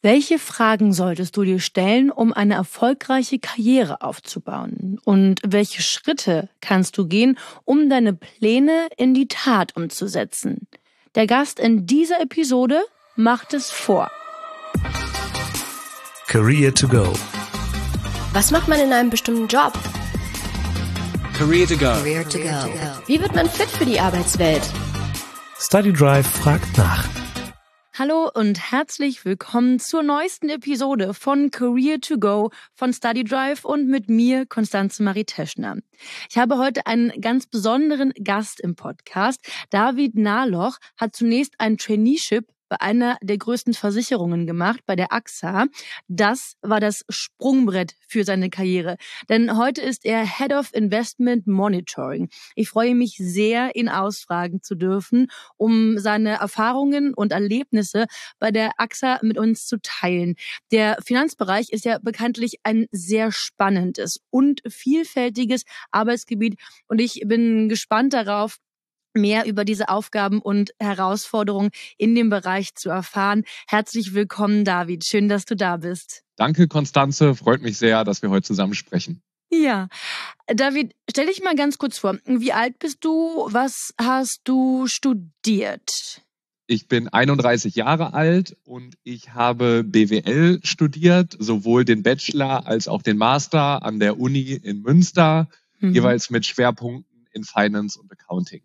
Welche Fragen solltest du dir stellen, um eine erfolgreiche Karriere aufzubauen? Und welche Schritte kannst du gehen, um deine Pläne in die Tat umzusetzen? Der Gast in dieser Episode macht es vor. Career to go. Was macht man in einem bestimmten Job? Career to go. Career to go. Wie wird man fit für die Arbeitswelt? Study Drive fragt nach. Hallo und herzlich willkommen zur neuesten Episode von Career to Go von Study Drive und mit mir, Constanze Marie Teschner. Ich habe heute einen ganz besonderen Gast im Podcast. David Nahloch hat zunächst ein Traineeship bei einer der größten Versicherungen gemacht, bei der AXA. Das war das Sprungbrett für seine Karriere, denn heute ist er Head of Investment Monitoring. Ich freue mich sehr, ihn ausfragen zu dürfen, um seine Erfahrungen und Erlebnisse bei der AXA mit uns zu teilen. Der Finanzbereich ist ja bekanntlich ein sehr spannendes und vielfältiges Arbeitsgebiet und ich bin gespannt darauf, mehr über diese Aufgaben und Herausforderungen in dem Bereich zu erfahren. Herzlich willkommen, David. Schön, dass du da bist. Danke, Constanze. Freut mich sehr, dass wir heute zusammen sprechen. Ja, David, stell dich mal ganz kurz vor. Wie alt bist du? Was hast du studiert? Ich bin 31 Jahre alt und ich habe BWL studiert, sowohl den Bachelor als auch den Master an der Uni in Münster, jeweils mit Schwerpunkten in Finance und Accounting.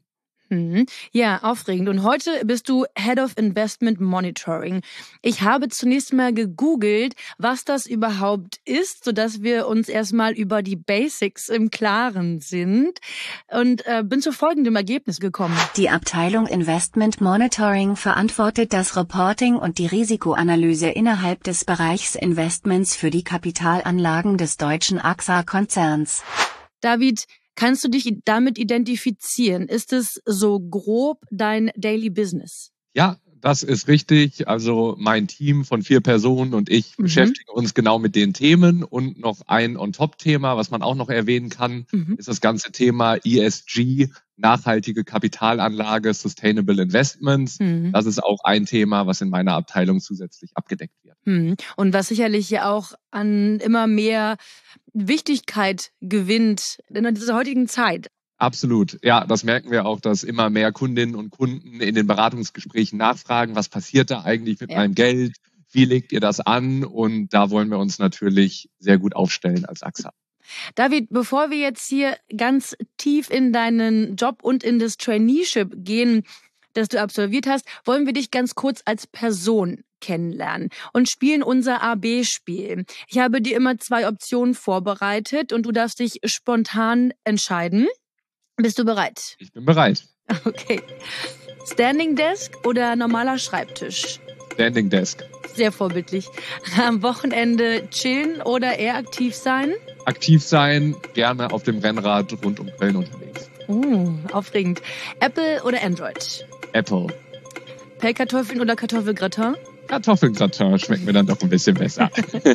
Ja, aufregend. Und heute bist du Head of Investment Monitoring. Ich habe zunächst mal gegoogelt, was das überhaupt ist, sodass wir uns erstmal über die Basics im Klaren sind und bin zu folgendem Ergebnis gekommen. Die Abteilung Investment Monitoring verantwortet das Reporting und die Risikoanalyse innerhalb des Bereichs Investments für die Kapitalanlagen des deutschen AXA-Konzerns. David, kannst du dich damit identifizieren? Ist es so grob dein Daily Business? Ja, das ist richtig. Also mein Team von 4 Personen und ich beschäftigen uns genau mit den Themen. Und noch ein On-Top-Thema, was man auch noch erwähnen kann, ist das ganze Thema ESG, nachhaltige Kapitalanlage, Sustainable Investments. Das ist auch ein Thema, was in meiner Abteilung zusätzlich abgedeckt wird. Und was sicherlich ja auch an immer mehr Wichtigkeit gewinnt in dieser heutigen Zeit. Absolut. Ja, das merken wir auch, dass immer mehr Kundinnen und Kunden in den Beratungsgesprächen nachfragen, was passiert da eigentlich mit meinem Geld? Wie legt ihr das an? Und da wollen wir uns natürlich sehr gut aufstellen als AXA. David, bevor wir jetzt hier ganz tief in deinen Job und in das Traineeship gehen, das du absolviert hast, wollen wir dich ganz kurz als Person kennenlernen und spielen unser A-B-Spiel. Ich habe dir immer 2 Optionen vorbereitet und du darfst dich spontan entscheiden. Bist du bereit? Ich bin bereit. Okay. Standing Desk oder normaler Schreibtisch? Standing Desk. Sehr vorbildlich. Am Wochenende chillen oder eher aktiv sein? Aktiv sein, gerne auf dem Rennrad rund um Köln unterwegs. Aufregend. Apple oder Android? Apple. Pellkartoffeln oder Kartoffelgratin? Kartoffelgratin schmeckt mir dann doch ein bisschen besser.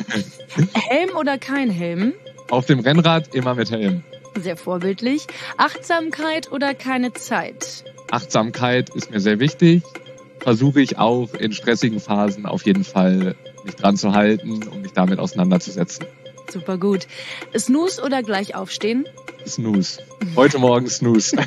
Helm oder kein Helm? Auf dem Rennrad immer mit Helm. Sehr vorbildlich. Achtsamkeit oder keine Zeit? Achtsamkeit ist mir sehr wichtig. Versuche ich auch in stressigen Phasen auf jeden Fall mich dran zu halten und mich damit auseinanderzusetzen. Super gut. Snooze oder gleich aufstehen? Snooze. Heute Morgen Snooze.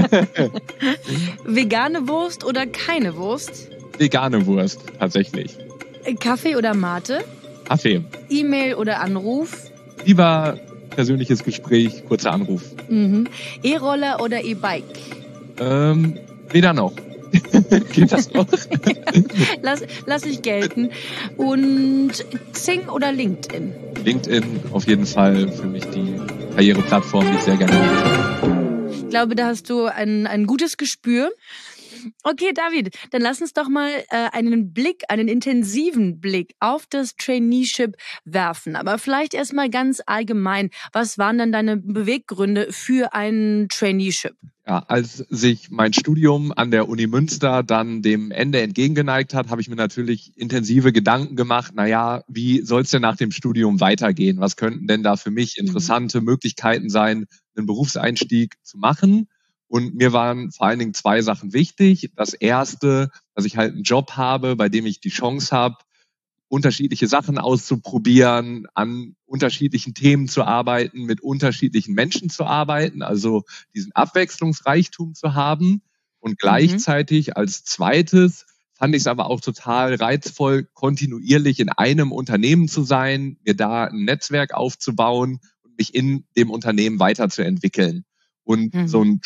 Vegane Wurst oder keine Wurst? Vegane Wurst, tatsächlich. Kaffee oder Mate? Kaffee. E-Mail oder Anruf? Lieber persönliches Gespräch, kurzer Anruf. E-Roller oder E-Bike? Weder noch. Geht das noch? Lass ich gelten. Und Xing oder LinkedIn? LinkedIn auf jeden Fall für mich die Karriereplattform, die ich sehr gerne nutze. Ich glaube, da hast du ein gutes Gespür. Okay, David, dann lass uns doch mal einen intensiven Blick auf das Traineeship werfen. Aber vielleicht erstmal ganz allgemein, was waren denn deine Beweggründe für ein Traineeship? Ja, als sich mein Studium an der Uni Münster dann dem Ende entgegengeneigt hat, habe ich mir natürlich intensive Gedanken gemacht, wie soll es denn nach dem Studium weitergehen? Was könnten denn da für mich interessante Möglichkeiten sein, einen Berufseinstieg zu machen? Und mir waren vor allen Dingen 2 Sachen wichtig. Das erste, dass ich halt einen Job habe, bei dem ich die Chance habe, unterschiedliche Sachen auszuprobieren, an unterschiedlichen Themen zu arbeiten, mit unterschiedlichen Menschen zu arbeiten, also diesen Abwechslungsreichtum zu haben. Und gleichzeitig als zweites fand ich es aber auch total reizvoll, kontinuierlich in einem Unternehmen zu sein, mir da ein Netzwerk aufzubauen und mich in dem Unternehmen weiterzuentwickeln. Und so ein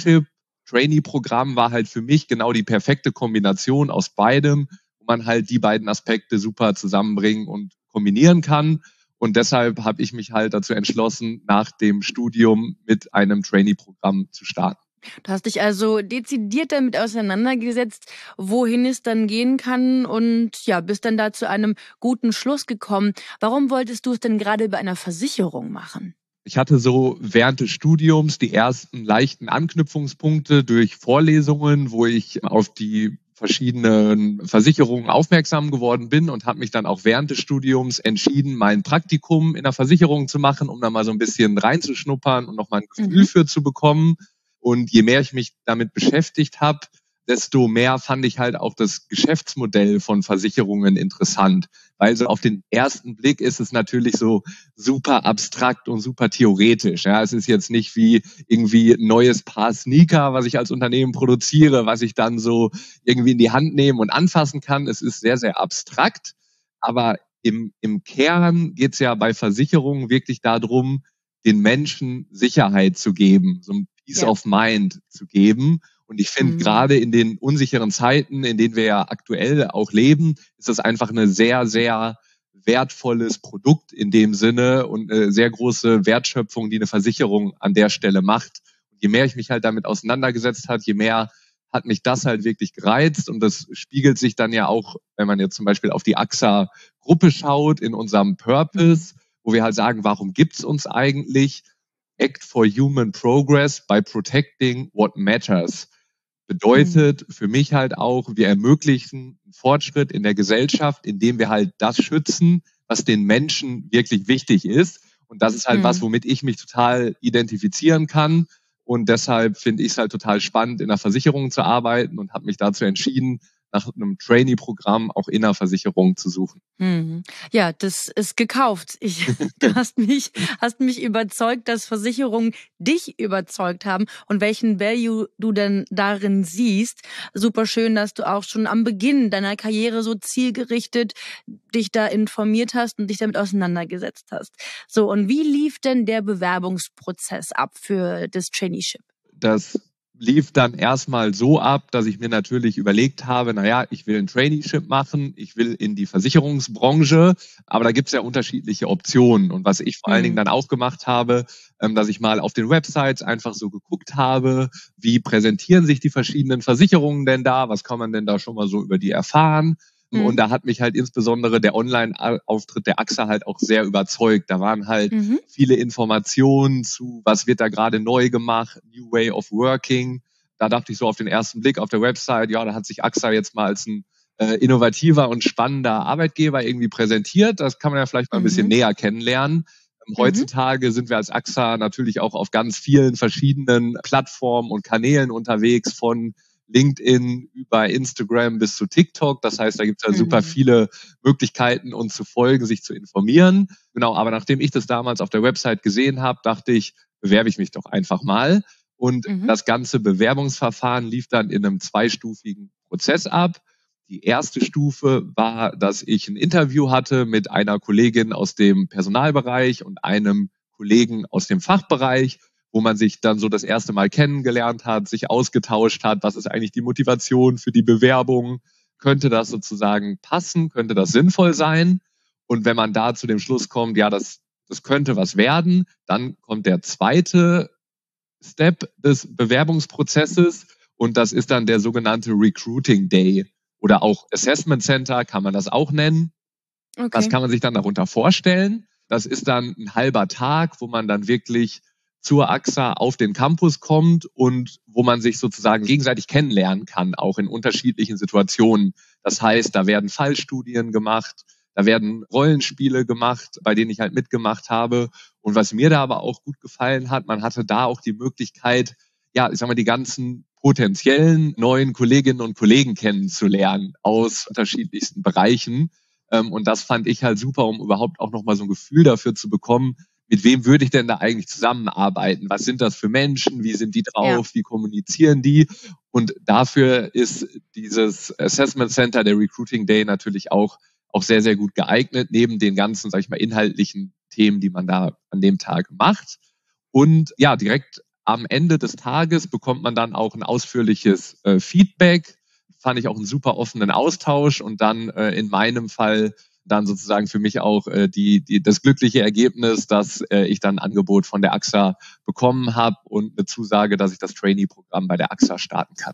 Trainee-Programm war halt für mich genau die perfekte Kombination aus beidem, wo man halt die beiden Aspekte super zusammenbringen und kombinieren kann. Und deshalb habe ich mich halt dazu entschlossen, nach dem Studium mit einem Trainee-Programm zu starten. Du hast dich also dezidiert damit auseinandergesetzt, wohin es dann gehen kann und ja, bist dann da zu einem guten Schluss gekommen. Warum wolltest du es denn gerade bei einer Versicherung machen? Ich hatte so während des Studiums die ersten leichten Anknüpfungspunkte durch Vorlesungen, wo ich auf die verschiedenen Versicherungen aufmerksam geworden bin und habe mich dann auch während des Studiums entschieden, mein Praktikum in der Versicherung zu machen, um da mal so ein bisschen reinzuschnuppern und noch mal ein Gefühl für zu bekommen. Und je mehr ich mich damit beschäftigt habe, desto mehr fand ich halt auch das Geschäftsmodell von Versicherungen interessant. Weil so auf den ersten Blick ist es natürlich so super abstrakt und super theoretisch. Ja, es ist jetzt nicht wie irgendwie ein neues Paar Sneaker, was ich als Unternehmen produziere, was ich dann so irgendwie in die Hand nehmen und anfassen kann. Es ist sehr, sehr abstrakt. Aber im Kern geht es ja bei Versicherungen wirklich darum, den Menschen Sicherheit zu geben, so ein Peace of Mind zu geben. Und ich finde, gerade in den unsicheren Zeiten, in denen wir ja aktuell auch leben, ist das einfach eine sehr, sehr wertvolles Produkt in dem Sinne und eine sehr große Wertschöpfung, die eine Versicherung an der Stelle macht. Und je mehr ich mich halt damit auseinandergesetzt habe, je mehr hat mich das halt wirklich gereizt. Und das spiegelt sich dann ja auch, wenn man jetzt zum Beispiel auf die AXA-Gruppe schaut, in unserem Purpose, wo wir halt sagen, warum gibt's uns eigentlich? Act for Human Progress by Protecting What Matters. Bedeutet für mich halt auch, wir ermöglichen einen Fortschritt in der Gesellschaft, indem wir halt das schützen, was den Menschen wirklich wichtig ist. Und das ist halt was, womit ich mich total identifizieren kann. Und deshalb finde ich es halt total spannend, in der Versicherung zu arbeiten und habe mich dazu entschieden, nach einem Trainee-Programm auch in der Versicherung zu suchen. Ja, das ist gekauft. Du hast mich überzeugt, dass Versicherungen dich überzeugt haben und welchen Value du denn darin siehst. Super schön, dass du auch schon am Beginn deiner Karriere so zielgerichtet dich da informiert hast und dich damit auseinandergesetzt hast. So, und wie lief denn der Bewerbungsprozess ab für das Traineeship? Das lief dann erstmal so ab, dass ich mir natürlich überlegt habe, ich will ein Traineeship machen, ich will in die Versicherungsbranche, aber da gibt's ja unterschiedliche Optionen. Und was ich vor allen Dingen dann auch gemacht habe, dass ich mal auf den Websites einfach so geguckt habe, wie präsentieren sich die verschiedenen Versicherungen denn da, was kann man denn da schon mal so über die erfahren. Und da hat mich halt insbesondere der Online-Auftritt der AXA halt auch sehr überzeugt. Da waren halt viele Informationen zu, was wird da gerade neu gemacht, New Way of Working. Da dachte ich so auf den ersten Blick auf der Website, ja, da hat sich AXA jetzt mal als ein innovativer und spannender Arbeitgeber irgendwie präsentiert. Das kann man ja vielleicht mal ein bisschen näher kennenlernen. Heutzutage sind wir als AXA natürlich auch auf ganz vielen verschiedenen Plattformen und Kanälen unterwegs, von LinkedIn über Instagram bis zu TikTok. Das heißt, da gibt es ja super viele Möglichkeiten, uns zu folgen, sich zu informieren. Genau, aber nachdem ich das damals auf der Website gesehen habe, dachte ich, bewerbe ich mich doch einfach mal. Und das ganze Bewerbungsverfahren lief dann in einem 2-stufigen Prozess ab. Die erste Stufe war, dass ich ein Interview hatte mit einer Kollegin aus dem Personalbereich und einem Kollegen aus dem Fachbereich, wo man sich dann so das erste Mal kennengelernt hat, sich ausgetauscht hat, was ist eigentlich die Motivation für die Bewerbung, könnte das sozusagen passen, könnte das sinnvoll sein? Und wenn man da zu dem Schluss kommt, ja, das könnte was werden, dann kommt der zweite Step des Bewerbungsprozesses und das ist dann der sogenannte Recruiting Day oder auch Assessment Center, kann man das auch nennen. Okay. Was kann man sich dann darunter vorstellen? Das ist dann ein halber Tag, wo man dann wirklich zur AXA auf den Campus kommt und wo man sich sozusagen gegenseitig kennenlernen kann, auch in unterschiedlichen Situationen. Das heißt, da werden Fallstudien gemacht, da werden Rollenspiele gemacht, bei denen ich halt mitgemacht habe. Und was mir da aber auch gut gefallen hat, man hatte da auch die Möglichkeit, die ganzen potenziellen neuen Kolleginnen und Kollegen kennenzulernen aus unterschiedlichsten Bereichen. Und das fand ich halt super, um überhaupt auch nochmal so ein Gefühl dafür zu bekommen, mit wem würde ich denn da eigentlich zusammenarbeiten? Was sind das für Menschen? Wie sind die drauf? Wie kommunizieren die? Und dafür ist dieses Assessment Center, der Recruiting Day, natürlich auch sehr, sehr gut geeignet, neben den ganzen, sag ich mal, inhaltlichen Themen, die man da an dem Tag macht. Und ja, direkt am Ende des Tages bekommt man dann auch ein ausführliches Feedback. Fand ich auch einen super offenen Austausch und dann in meinem Fall dann sozusagen für mich auch das glückliche Ergebnis, dass ich dann ein Angebot von der AXA bekommen habe und eine Zusage, dass ich das Trainee-Programm bei der AXA starten kann.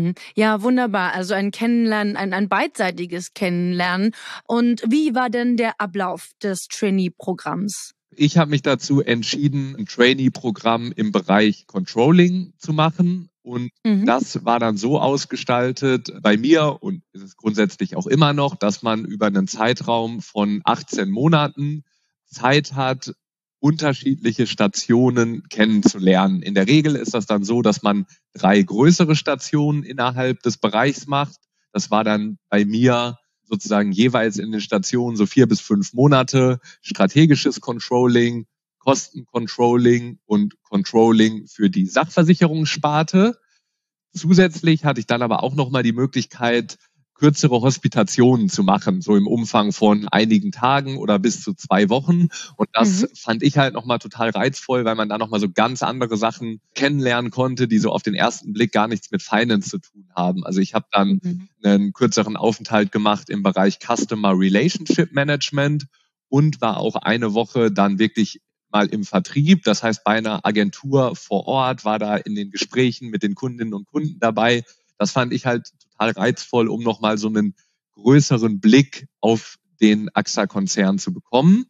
Ja, wunderbar. Also ein Kennenlernen, ein beidseitiges Kennenlernen. Und wie war denn der Ablauf des Trainee-Programms? Ich habe mich dazu entschieden, ein Trainee-Programm im Bereich Controlling zu machen. Und das war dann so ausgestaltet bei mir und ist es grundsätzlich auch immer noch, dass man über einen Zeitraum von 18 Monaten Zeit hat, unterschiedliche Stationen kennenzulernen. In der Regel ist das dann so, dass man 3 größere Stationen innerhalb des Bereichs macht. Das war dann bei mir sozusagen jeweils in den Stationen so 4 bis 5 Monate strategisches Controlling, Kostencontrolling und Controlling für die Sachversicherungssparte. Zusätzlich hatte ich dann aber auch nochmal die Möglichkeit, kürzere Hospitationen zu machen, so im Umfang von einigen Tagen oder bis zu 2 Wochen. Und das fand ich halt nochmal total reizvoll, weil man da nochmal so ganz andere Sachen kennenlernen konnte, die so auf den ersten Blick gar nichts mit Finance zu tun haben. Also ich habe dann einen kürzeren Aufenthalt gemacht im Bereich Customer Relationship Management und war auch eine Woche dann wirklich mal im Vertrieb, das heißt bei einer Agentur vor Ort, war da in den Gesprächen mit den Kundinnen und Kunden dabei. Das fand ich halt total reizvoll, um nochmal so einen größeren Blick auf den AXA-Konzern zu bekommen.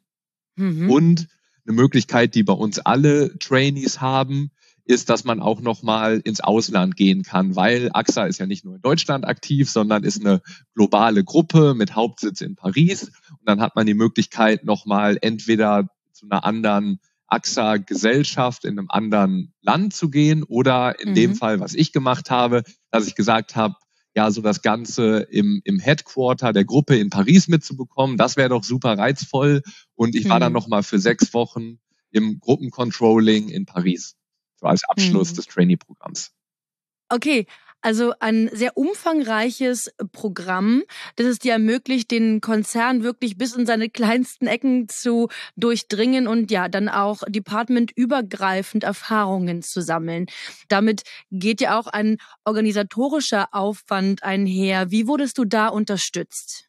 Und eine Möglichkeit, die bei uns alle Trainees haben, ist, dass man auch nochmal ins Ausland gehen kann, weil AXA ist ja nicht nur in Deutschland aktiv, sondern ist eine globale Gruppe mit Hauptsitz in Paris. Und dann hat man die Möglichkeit, nochmal entweder zu einer anderen AXA-Gesellschaft in einem anderen Land zu gehen oder in dem Fall, was ich gemacht habe, dass ich gesagt habe, ja, so das Ganze im Headquarter der Gruppe in Paris mitzubekommen, das wäre doch super reizvoll. Und ich war dann nochmal für 6 Wochen im Gruppencontrolling in Paris, so als Abschluss des Trainee-Programms. Okay, also ein sehr umfangreiches Programm, das es dir ermöglicht, den Konzern wirklich bis in seine kleinsten Ecken zu durchdringen und ja, dann auch departmentübergreifend Erfahrungen zu sammeln. Damit geht ja auch ein organisatorischer Aufwand einher. Wie wurdest du da unterstützt?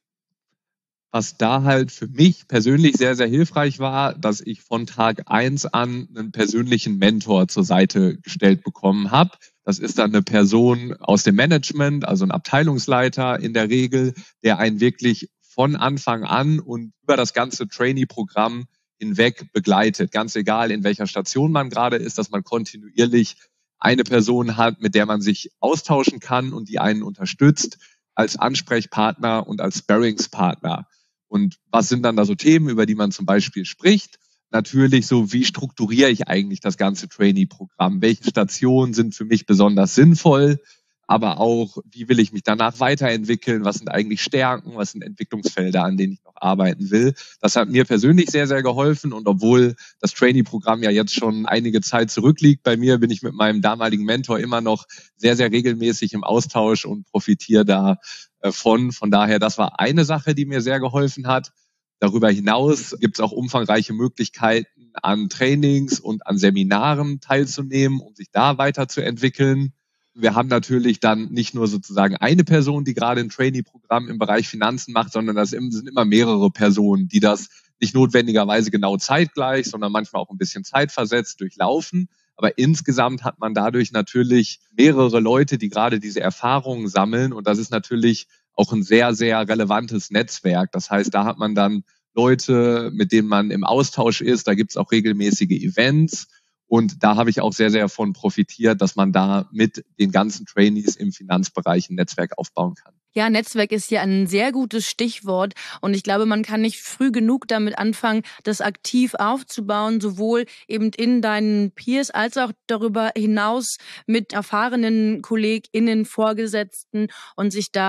Was da halt für mich persönlich sehr, sehr hilfreich war, dass ich von Tag 1 an einen persönlichen Mentor zur Seite gestellt bekommen habe. Das ist dann eine Person aus dem Management, also ein Abteilungsleiter in der Regel, der einen wirklich von Anfang an und über das ganze Trainee-Programm hinweg begleitet. Ganz egal, in welcher Station man gerade ist, dass man kontinuierlich eine Person hat, mit der man sich austauschen kann und die einen unterstützt als Ansprechpartner und als Sparringspartner. Und was sind dann da so Themen, über die man zum Beispiel spricht? Natürlich so, wie strukturiere ich eigentlich das ganze Trainee-Programm? Welche Stationen sind für mich besonders sinnvoll? Aber auch, wie will ich mich danach weiterentwickeln? Was sind eigentlich Stärken? Was sind Entwicklungsfelder, an denen ich noch arbeiten will? Das hat mir persönlich sehr, sehr geholfen. Und obwohl das Trainee-Programm ja jetzt schon einige Zeit zurückliegt bei mir, bin ich mit meinem damaligen Mentor immer noch sehr, sehr regelmäßig im Austausch und profitiere da von. Von daher, das war eine Sache, die mir sehr geholfen hat. Darüber hinaus gibt es auch umfangreiche Möglichkeiten, an Trainings und an Seminaren teilzunehmen, um sich da weiterzuentwickeln. Wir haben natürlich dann nicht nur sozusagen eine Person, die gerade ein Trainee-Programm im Bereich Finanzen macht, sondern das sind immer mehrere Personen, die das nicht notwendigerweise genau zeitgleich, sondern manchmal auch ein bisschen zeitversetzt durchlaufen. Aber insgesamt hat man dadurch natürlich mehrere Leute, die gerade diese Erfahrungen sammeln. Und das ist natürlich auch ein sehr, sehr relevantes Netzwerk. Das heißt, da hat man dann Leute, mit denen man im Austausch ist. Da gibt es auch regelmäßige Events. Und da habe ich auch sehr, sehr von profitiert, dass man da mit den ganzen Trainees im Finanzbereich ein Netzwerk aufbauen kann. Ja, Netzwerk ist hier ein sehr gutes Stichwort und ich glaube, man kann nicht früh genug damit anfangen, das aktiv aufzubauen, sowohl eben in deinen Peers als auch darüber hinaus mit erfahrenen KollegInnen, Vorgesetzten und sich da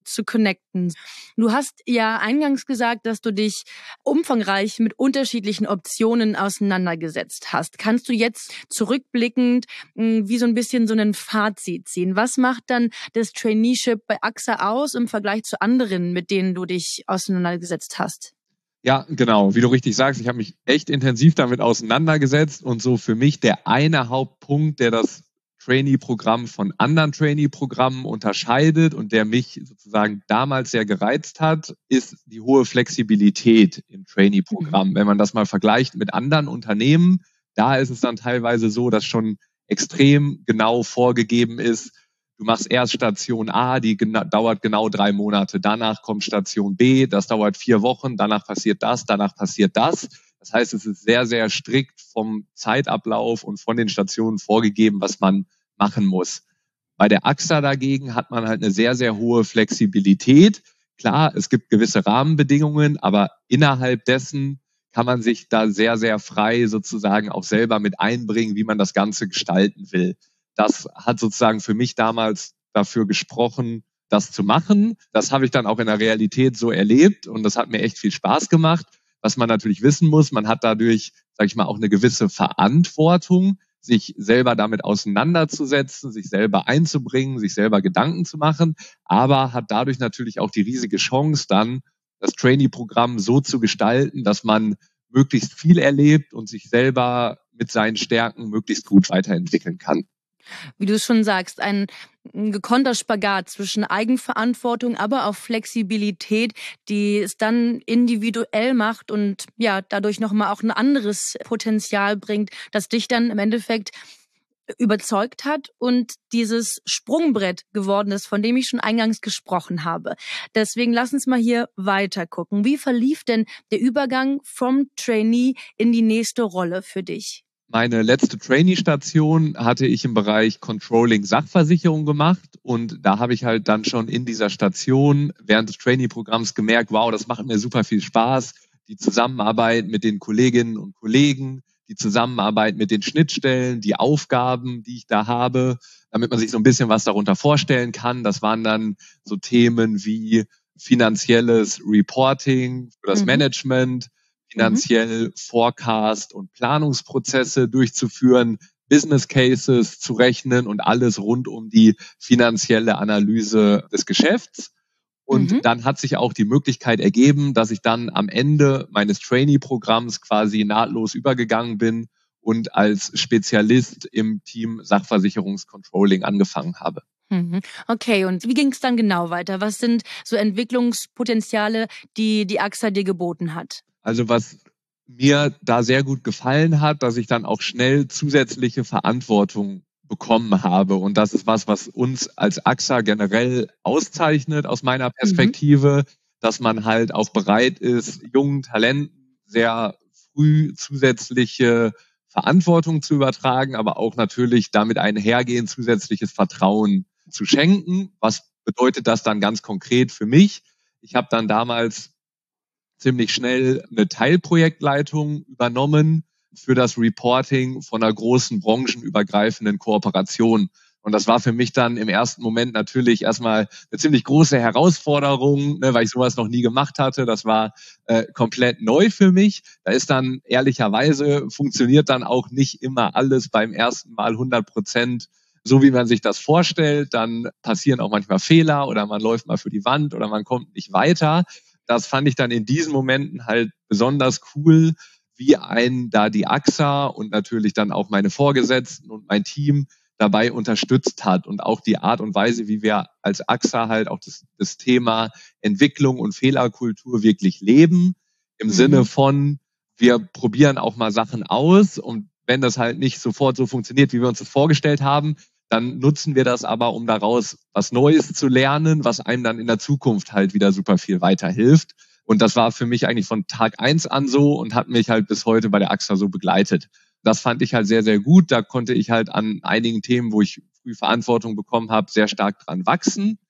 zu connecten. Du hast ja eingangs gesagt, dass du dich umfangreich mit unterschiedlichen Optionen auseinandergesetzt hast. Kannst du jetzt zurückblickend wie so ein bisschen so ein Fazit ziehen? Was macht dann das Traineeship bei AXA aus im Vergleich zu anderen, mit denen du dich auseinandergesetzt hast? Ja, genau. Wie du richtig sagst, ich habe mich echt intensiv damit auseinandergesetzt und so für mich der eine Hauptpunkt, der das Trainee-Programm von anderen Trainee-Programmen unterscheidet und der mich sozusagen damals sehr gereizt hat, ist die hohe Flexibilität im Trainee-Programm. Wenn man das mal vergleicht mit anderen Unternehmen, da ist es dann teilweise so, dass schon extrem genau vorgegeben ist, du machst erst Station A, die dauert genau 3 Monate. Danach kommt Station B, das dauert 4 Wochen. Danach passiert das, danach passiert das. Das heißt, es ist sehr, sehr strikt vom Zeitablauf und von den Stationen vorgegeben, was man machen muss. Bei der AXA dagegen hat man halt eine sehr, sehr hohe Flexibilität. Klar, es gibt gewisse Rahmenbedingungen, aber innerhalb dessen kann man sich da sehr, sehr frei sozusagen auch selber mit einbringen, wie man das Ganze gestalten will. Das hat sozusagen für mich damals dafür gesprochen, das zu machen. Das habe ich dann auch in der Realität so erlebt und das hat mir echt viel Spaß gemacht. Was man natürlich wissen muss, man hat dadurch, sage ich mal, auch eine gewisse Verantwortung, sich selber damit auseinanderzusetzen, sich selber einzubringen, sich selber Gedanken zu machen, aber hat dadurch natürlich auch die riesige Chance, dann das Trainee-Programm so zu gestalten, dass man möglichst viel erlebt und sich selber mit seinen Stärken möglichst gut weiterentwickeln kann. Wie du es schon sagst, ein gekonnter Spagat zwischen Eigenverantwortung, aber auch Flexibilität, die es dann individuell macht und ja, dadurch nochmal auch ein anderes Potenzial bringt, das dich dann im Endeffekt überzeugt hat und dieses Sprungbrett geworden ist, von dem ich schon eingangs gesprochen habe. Deswegen lass uns mal hier weiter gucken. Wie verlief denn der Übergang vom Trainee in die nächste Rolle für dich? Meine letzte Trainee-Station hatte ich im Bereich Controlling Sachversicherung gemacht und da habe ich halt dann schon in dieser Station während des Trainee-Programms gemerkt, wow, das macht mir super viel Spaß, die Zusammenarbeit mit den Kolleginnen und Kollegen, die Zusammenarbeit mit den Schnittstellen, die Aufgaben, die ich da habe, damit man sich so ein bisschen was darunter vorstellen kann. Das waren dann so Themen wie finanzielles Reporting für das Management, finanziell Forecast und Planungsprozesse durchzuführen, Business Cases zu rechnen und alles rund um die finanzielle Analyse des Geschäfts. Und dann hat sich auch die Möglichkeit ergeben, dass ich dann am Ende meines Trainee-Programms quasi nahtlos übergegangen bin und als Spezialist im Team Sachversicherungscontrolling angefangen habe. Okay, und wie ging es dann genau weiter? Was sind so Entwicklungspotenziale, die AXA dir geboten hat? Also was mir da sehr gut gefallen hat, dass ich dann auch schnell zusätzliche Verantwortung bekommen habe. Und das ist was uns als AXA generell auszeichnet aus meiner Perspektive, dass man halt auch bereit ist, jungen Talenten sehr früh zusätzliche Verantwortung zu übertragen, aber auch natürlich damit einhergehend zusätzliches Vertrauen zu schenken. Was bedeutet das dann ganz konkret für mich? Ich habe dann damals ziemlich schnell eine Teilprojektleitung übernommen für das Reporting von einer großen branchenübergreifenden Kooperation. Und das war für mich dann im ersten Moment natürlich erstmal eine ziemlich große Herausforderung, weil ich sowas noch nie gemacht hatte. Das war komplett neu für mich. Da ist dann ehrlicherweise, funktioniert dann auch nicht immer alles beim ersten Mal 100% so, wie man sich das vorstellt. Dann passieren auch manchmal Fehler oder man läuft mal für die Wand oder man kommt nicht weiter. Das fand ich dann in diesen Momenten halt besonders cool, wie einen da die AXA und natürlich dann auch meine Vorgesetzten und mein Team dabei unterstützt hat und auch die Art und Weise, wie wir als AXA halt auch das Thema Entwicklung und Fehlerkultur wirklich leben, im Sinne von, wir probieren auch mal Sachen aus und wenn das halt nicht sofort so funktioniert, wie wir uns das vorgestellt haben, dann nutzen wir das aber, um daraus was Neues zu lernen, was einem dann in der Zukunft halt wieder super viel weiterhilft. Und das war für mich eigentlich von Tag 1 an so und hat mich halt bis heute bei der AXA so begleitet. Das fand ich halt sehr, sehr gut. Da konnte ich halt an einigen Themen, wo ich früh Verantwortung bekommen habe, sehr stark dran wachsen.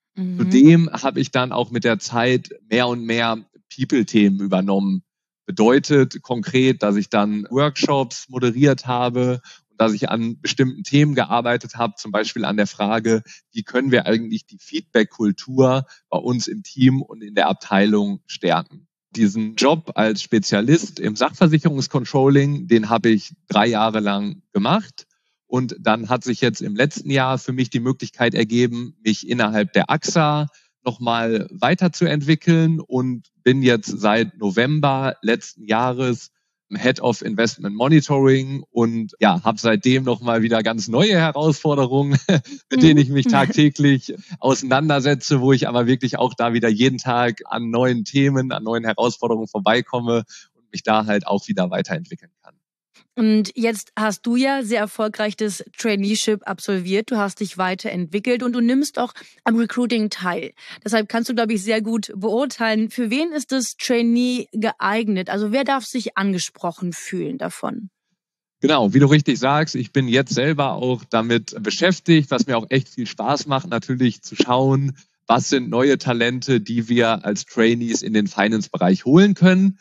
Zudem habe ich dann auch mit der Zeit mehr und mehr People-Themen übernommen. Bedeutet konkret, dass ich dann Workshops moderiert habe und dass ich an bestimmten Themen gearbeitet habe, zum Beispiel an der Frage, wie können wir eigentlich die Feedback-Kultur bei uns im Team und in der Abteilung stärken. Diesen Job als Spezialist im Sachversicherungscontrolling, den habe ich 3 Jahre lang gemacht. Und dann hat sich jetzt im letzten Jahr für mich die Möglichkeit ergeben, mich innerhalb der AXA nochmal weiterzuentwickeln und bin jetzt seit November letzten Jahres Head of Investment Monitoring und ja, habe seitdem nochmal wieder ganz neue Herausforderungen, mit denen ich mich tagtäglich auseinandersetze, wo ich aber wirklich auch da wieder jeden Tag an neuen Themen, an neuen Herausforderungen vorbeikomme und mich da halt auch wieder weiterentwickeln kann. Und jetzt hast du ja sehr erfolgreich das Traineeship absolviert, du hast dich weiterentwickelt und du nimmst auch am Recruiting teil. Deshalb kannst du, glaube ich, sehr gut beurteilen, für wen ist das Trainee geeignet? Also wer darf sich angesprochen fühlen davon? Genau, wie du richtig sagst, ich bin jetzt selber auch damit beschäftigt, was mir auch echt viel Spaß macht, natürlich zu schauen, was sind neue Talente, die wir als Trainees in den Finance-Bereich holen können.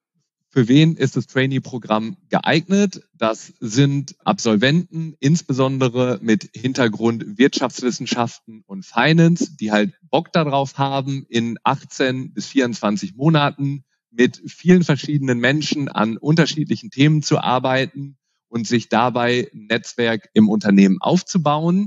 Für wen ist das Trainee-Programm geeignet? Das sind Absolventen, insbesondere mit Hintergrund Wirtschaftswissenschaften und Finance, die halt Bock darauf haben, in 18 bis 24 Monaten mit vielen verschiedenen Menschen an unterschiedlichen Themen zu arbeiten und sich dabei ein Netzwerk im Unternehmen aufzubauen.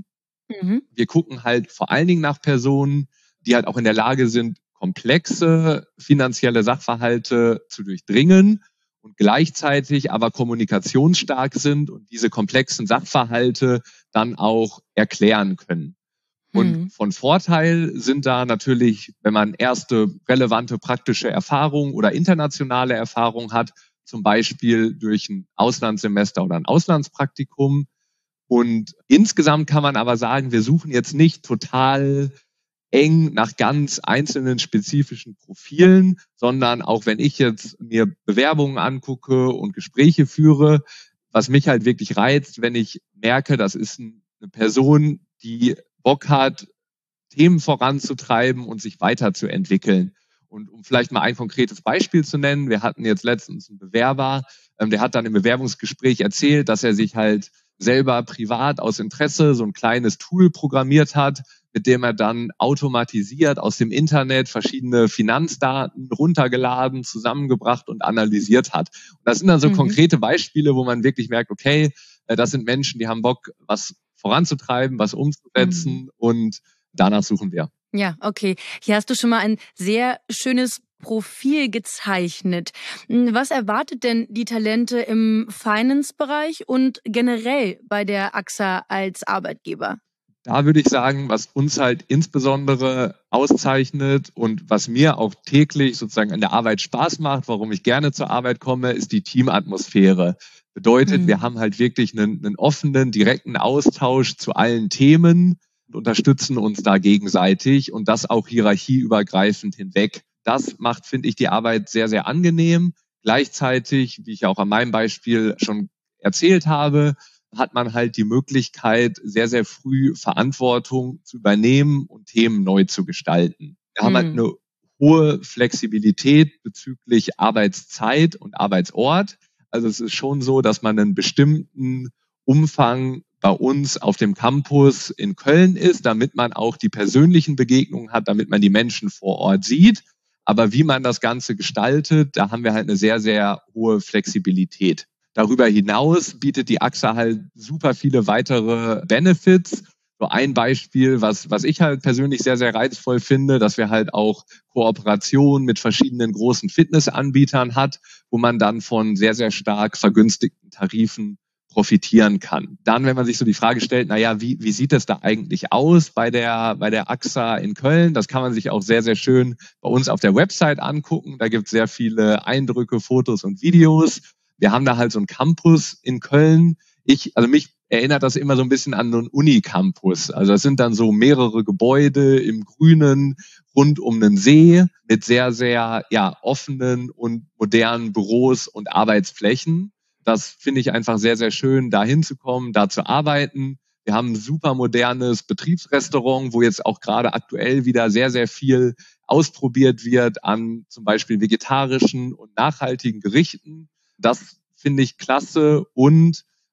Wir gucken halt vor allen Dingen nach Personen, die halt auch in der Lage sind, komplexe finanzielle Sachverhalte zu durchdringen und gleichzeitig aber kommunikationsstark sind und diese komplexen Sachverhalte dann auch erklären können. Und von Vorteil sind da natürlich, wenn man erste relevante praktische Erfahrung oder internationale Erfahrung hat, zum Beispiel durch ein Auslandssemester oder ein Auslandspraktikum. Und insgesamt kann man aber sagen, wir suchen jetzt nicht total eng nach ganz einzelnen spezifischen Profilen, sondern auch wenn ich jetzt mir Bewerbungen angucke und Gespräche führe, was mich halt wirklich reizt, wenn ich merke, das ist eine Person, die Bock hat, Themen voranzutreiben und sich weiterzuentwickeln. Und um vielleicht mal ein konkretes Beispiel zu nennen, wir hatten jetzt letztens einen Bewerber, der hat dann im Bewerbungsgespräch erzählt, dass er sich halt selber privat aus Interesse so ein kleines Tool programmiert hat, mit dem er dann automatisiert aus dem Internet verschiedene Finanzdaten runtergeladen, zusammengebracht und analysiert hat. Und das sind dann so konkrete Beispiele, wo man wirklich merkt, okay, das sind Menschen, die haben Bock, was voranzutreiben, was umzusetzen und danach suchen wir. Ja, okay. Hier hast du schon mal ein sehr schönes Profil gezeichnet. Was erwartet denn die Talente im Finance-Bereich und generell bei der AXA als Arbeitgeber? Da würde ich sagen, was uns halt insbesondere auszeichnet und was mir auch täglich sozusagen an der Arbeit Spaß macht, warum ich gerne zur Arbeit komme, ist die Teamatmosphäre. Bedeutet, wir haben halt wirklich einen offenen, direkten Austausch zu allen Themen und unterstützen uns da gegenseitig und das auch hierarchieübergreifend hinweg. Das macht, finde ich, die Arbeit sehr, sehr angenehm. Gleichzeitig, wie ich auch an meinem Beispiel schon erzählt habe, hat man halt die Möglichkeit, sehr, sehr früh Verantwortung zu übernehmen und Themen neu zu gestalten. Wir haben halt eine hohe Flexibilität bezüglich Arbeitszeit und Arbeitsort. Also es ist schon so, dass man einen bestimmten Umfang bei uns auf dem Campus in Köln ist, damit man auch die persönlichen Begegnungen hat, damit man die Menschen vor Ort sieht. Aber wie man das Ganze gestaltet, da haben wir halt eine sehr, sehr hohe Flexibilität. Darüber hinaus bietet die AXA halt super viele weitere Benefits. So ein Beispiel, was ich halt persönlich sehr, sehr reizvoll finde, dass wir halt auch Kooperationen mit verschiedenen großen Fitnessanbietern hat, wo man dann von sehr, sehr stark vergünstigten Tarifen profitieren kann. Dann, wenn man sich so die Frage stellt, naja, wie sieht das da eigentlich aus bei der AXA in Köln? Das kann man sich auch sehr, sehr schön bei uns auf der Website angucken. Da gibt es sehr viele Eindrücke, Fotos und Videos. Wir haben da halt so einen Campus in Köln. Mich erinnert das immer so ein bisschen an einen Unicampus. Also das sind dann so mehrere Gebäude im Grünen rund um einen See mit sehr, sehr offenen und modernen Büros und Arbeitsflächen. Das finde ich einfach sehr, sehr schön, da hinzukommen, da zu arbeiten. Wir haben ein super modernes Betriebsrestaurant, wo jetzt auch gerade aktuell wieder sehr, sehr viel ausprobiert wird an zum Beispiel vegetarischen und nachhaltigen Gerichten. Das finde ich klasse und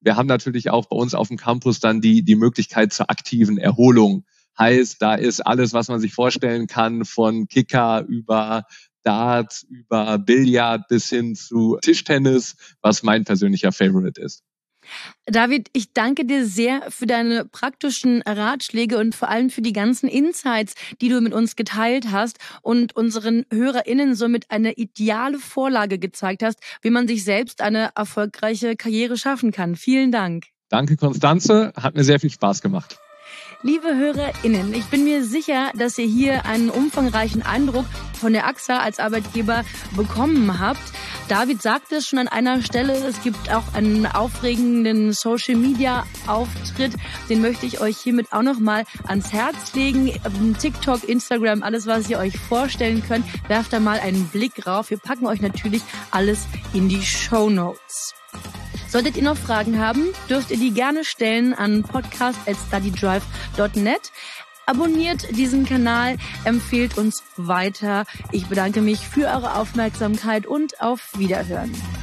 wir haben natürlich auch bei uns auf dem Campus dann die Möglichkeit zur aktiven Erholung. Heißt, da ist alles, was man sich vorstellen kann, von Kicker über Darts, über Billard bis hin zu Tischtennis, was mein persönlicher Favorite ist. David, ich danke dir sehr für deine praktischen Ratschläge und vor allem für die ganzen Insights, die du mit uns geteilt hast und unseren HörerInnen somit eine ideale Vorlage gezeigt hast, wie man sich selbst eine erfolgreiche Karriere schaffen kann. Vielen Dank. Danke, Constanze. Hat mir sehr viel Spaß gemacht. Liebe HörerInnen, ich bin mir sicher, dass ihr hier einen umfangreichen Eindruck von der AXA als Arbeitgeber bekommen habt. David sagte es schon an einer Stelle, es gibt auch einen aufregenden Social-Media-Auftritt. Den möchte ich euch hiermit auch nochmal ans Herz legen. TikTok, Instagram, alles, was ihr euch vorstellen könnt. Werft da mal einen Blick rauf. Wir packen euch natürlich alles in die Shownotes. Solltet ihr noch Fragen haben, dürft ihr die gerne stellen an podcast@studydrive.net. Abonniert diesen Kanal, empfehlt uns weiter. Ich bedanke mich für eure Aufmerksamkeit und auf Wiederhören.